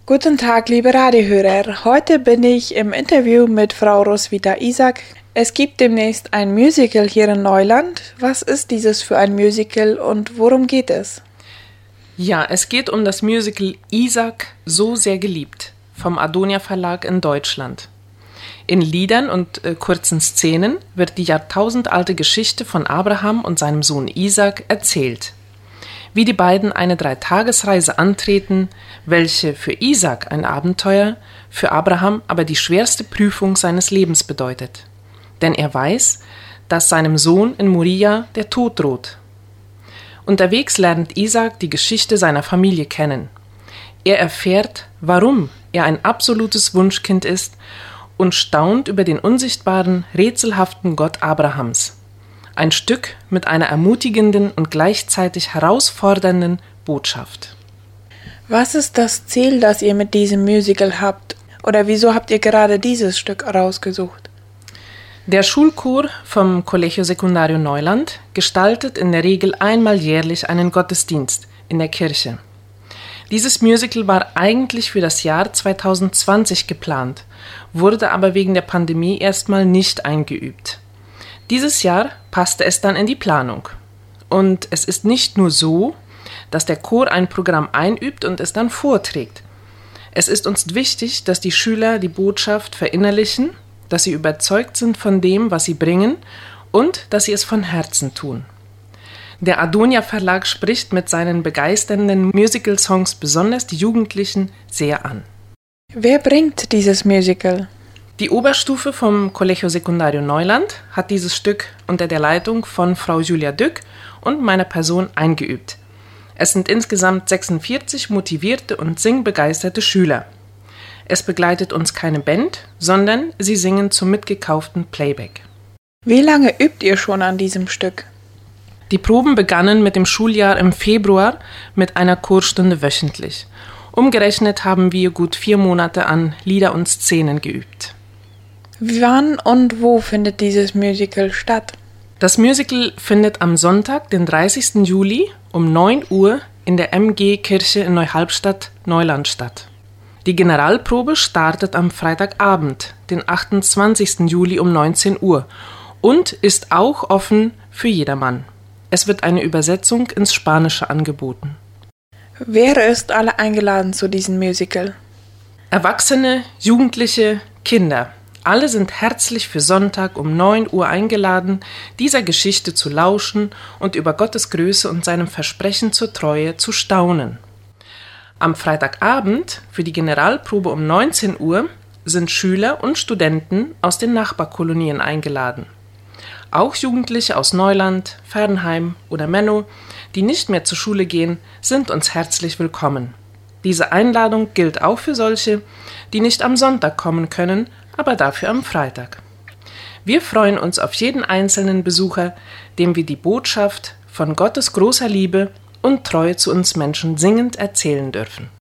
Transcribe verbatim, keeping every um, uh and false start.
Guten Tag, liebe Radiohörer. Heute bin ich im Interview mit Frau Roswitha Isaak. Es gibt demnächst ein Musical hier in Neuland. Was ist dieses für ein Musical und worum geht es? Ja, es geht um das Musical Isaak, so sehr geliebt, vom Adonia Verlag in Deutschland. In Liedern und äh, kurzen Szenen wird die jahrtausendalte Geschichte von Abraham und seinem Sohn Isaak erzählt. Wie die beiden eine Dreitagesreise antreten, welche für Isaak ein Abenteuer, für Abraham aber die schwerste Prüfung seines Lebens bedeutet. Denn er weiß, dass seinem Sohn in Moria der Tod droht. Unterwegs lernt Isaak die Geschichte seiner Familie kennen. Er erfährt, warum er ein absolutes Wunschkind ist und staunt über den unsichtbaren, rätselhaften Gott Abrahams. Ein Stück mit einer ermutigenden und gleichzeitig herausfordernden Botschaft. Was ist das Ziel, das ihr mit diesem Musical habt? Oder wieso habt ihr gerade dieses Stück rausgesucht? Der Schulchor vom Colegio Secundario Neuland gestaltet in der Regel einmal jährlich einen Gottesdienst in der Kirche. Dieses Musical war eigentlich für das Jahr zwanzig zwanzig geplant, wurde aber wegen der Pandemie erstmal nicht eingeübt. Dieses Jahr passte es dann in die Planung. Und es ist nicht nur so, dass der Chor ein Programm einübt und es dann vorträgt. Es ist uns wichtig, dass die Schüler die Botschaft verinnerlichen, dass sie überzeugt sind von dem, was sie bringen und dass sie es von Herzen tun. Der Adonia Verlag spricht mit seinen begeisternden Musical-Songs besonders die Jugendlichen sehr an. Wer bringt dieses Musical? Die Oberstufe vom Colegio Secundario Neuland hat dieses Stück unter der Leitung von Frau Julia Dück und meiner Person eingeübt. Es sind insgesamt sechsundvierzig motivierte und singbegeisterte Schüler. Es begleitet uns keine Band, sondern sie singen zum mitgekauften Playback. Wie lange übt ihr schon an diesem Stück? Die Proben begannen mit dem Schuljahr im Februar mit einer Chorstunde wöchentlich. Umgerechnet haben wir gut vier Monate an Lieder und Szenen geübt. Wann und wo findet dieses Musical statt? Das Musical findet am Sonntag, den dreißigsten Juli um neun Uhr in der M G-Kirche in Neuhalbstadt, Neuland statt. Die Generalprobe startet am Freitagabend, den achtundzwanzigsten Juli um neunzehn Uhr und ist auch offen für jedermann. Es wird eine Übersetzung ins Spanische angeboten. Wer ist alle eingeladen zu diesem Musical? Erwachsene, Jugendliche, Kinder. Alle sind herzlich für Sonntag um neun Uhr eingeladen, dieser Geschichte zu lauschen und über Gottes Größe und seinem Versprechen zur Treue zu staunen. Am Freitagabend für die Generalprobe um neunzehn Uhr sind Schüler und Studenten aus den Nachbarkolonien eingeladen. Auch Jugendliche aus Neuland, Fernheim oder Menno, die nicht mehr zur Schule gehen, sind uns herzlich willkommen. Diese Einladung gilt auch für solche, die nicht am Sonntag kommen können, aber dafür am Freitag. Wir freuen uns auf jeden einzelnen Besucher, dem wir die Botschaft von Gottes großer Liebe und Treue zu uns Menschen singend erzählen dürfen.